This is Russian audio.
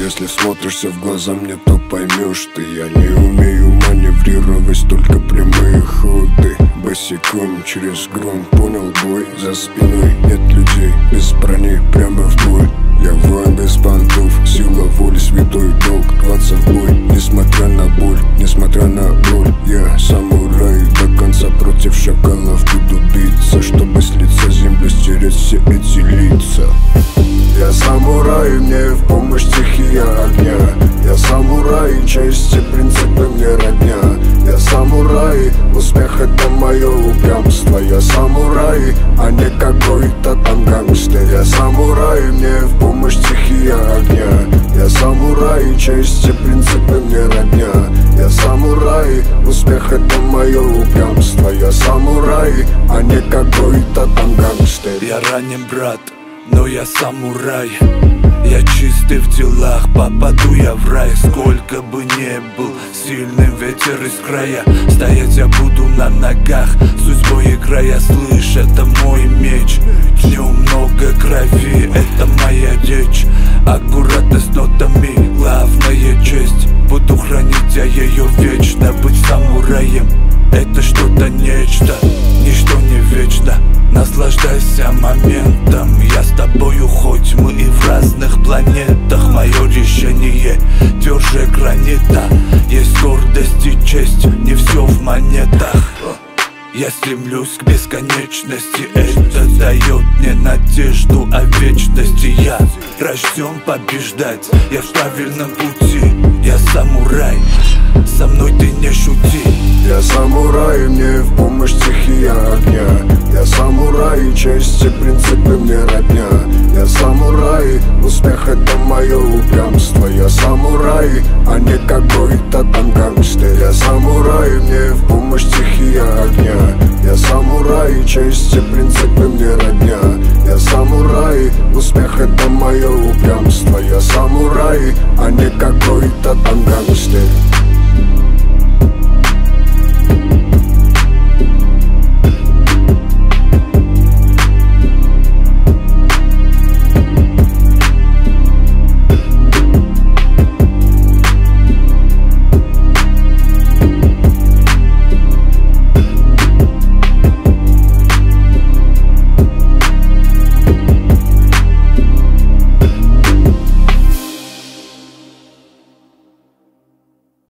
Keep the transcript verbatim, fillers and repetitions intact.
Если смотришься в глаза мне, то поймешь ты. Я не умею маневрировать, только прямые ходы. Босиком через гром, понял бой. За спиной нет людей, без брони прямо в бой. Я воин без понтов, сила воли, святой долг. Рваться в бой, несмотря на боль, несмотря на боль. Я самурай, до конца против шакалов буду биться, чтобы с лица земли стереть все эти лица. Я самурай, мне в помощь стихия огня. Я самурай, честь и принципы мне родня. Я самурай, успех это мое упрямство. Я самурай, а не какой-то там гангстер. Я самурай, мне в помощь стихия огня. Я самурай, честь и принципы мне родня. Я самурай, успех это мое упрямство. Я самурай, а не какой-то там гангстер. Я ранен, брат, но я самурай. Я чистый в делах, попаду я в рай. Сколько бы не был сильным ветер из края, стоять я буду на ногах, судьбой играя. Слышь, это мой меч, в нем много крови, это моя речь. Аккуратно с нотами, главная честь. Буду хранить я ее вечно. Быть самураем — это что-то нечто, ничто не вечно. Наслаждайся моментом, я с тобою, хоть мы и в разных планетах. Мое решение тверже гранита, есть гордость и честь, не все в монетах. Я стремлюсь к бесконечности, это дает мне надежду о вечности. Я рожден побеждать, я в правильном пути. Я самурай, со мной ты не шути. Я самурай, мне в помощь стихия огня. Я самурай, честь и принципы мне родня. Я самурай, успех это мое упрямство. Я самурай, а не какой-то там гангстер. Я самурай, мне в помощь стихия огня. Я самурай, честь и принципы мне родня. Я самурай, успех это мое упрямство. Я самурай, а не какой-то там гангстер.